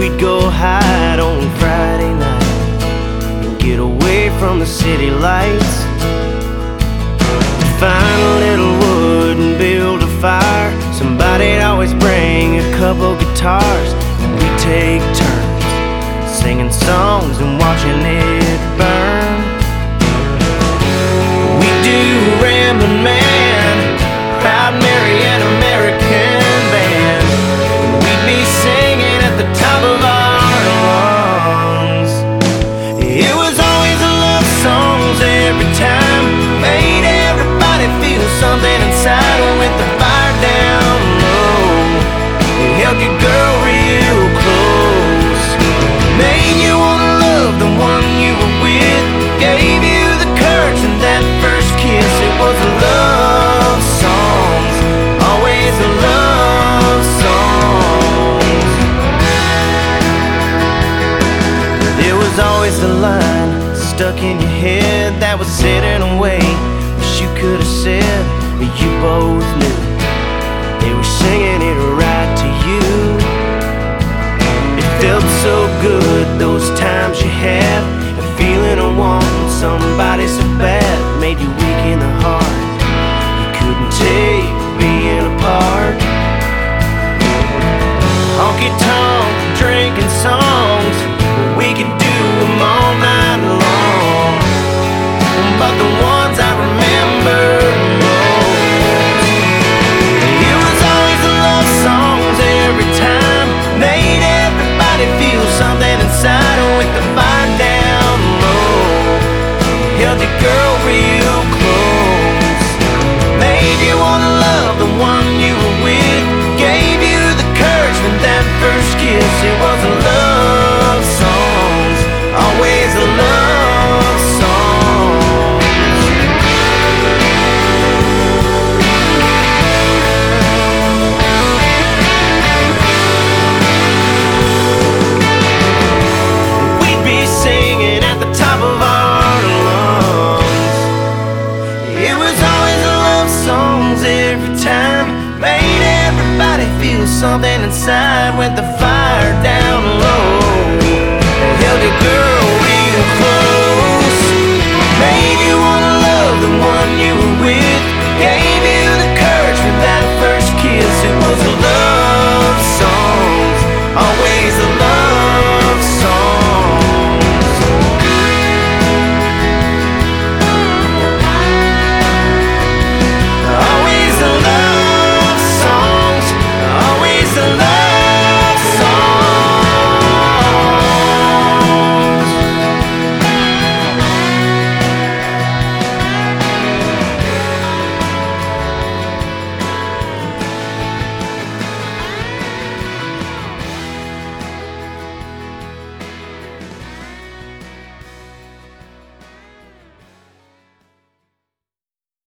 we'd go hide on Friday night and get away from the city lights. Find a little wood and build a fire. Somebody'd always bring a couple guitars, and we'd take turns singing songs and watching it burn. We'd do Ramblin' Man, Proud Mary, and American Band. We'd be singing at the top of our lungs. It was always the love songs every time, made everybody feel something inside with the fire down low. We held your girl real close, made you wanna love the one you were with, gave you the courage in that first kiss. It was a love songs, always a love songs. There was always the line stuck in your head that was said in a way wish you could have said, but you both knew they were singing it right to you. It felt so good those times you had, and feeling of wanting somebody so bad made you weak in the heart. You couldn't take being apart. Honky tonk, drinking songs, we could do them all night long, but the ones I remember most, it was always the love songs every time, made everybody feel something inside with the fire down low. Held your girl real close, made you wanna love the one you were with, gave you the courage from that first kiss. It was a love songs, always a love songs. We'd be singing at the top of our lungs. It was always the love songs every time, made everybody feel something inside with the fire down low. Held your girl real close.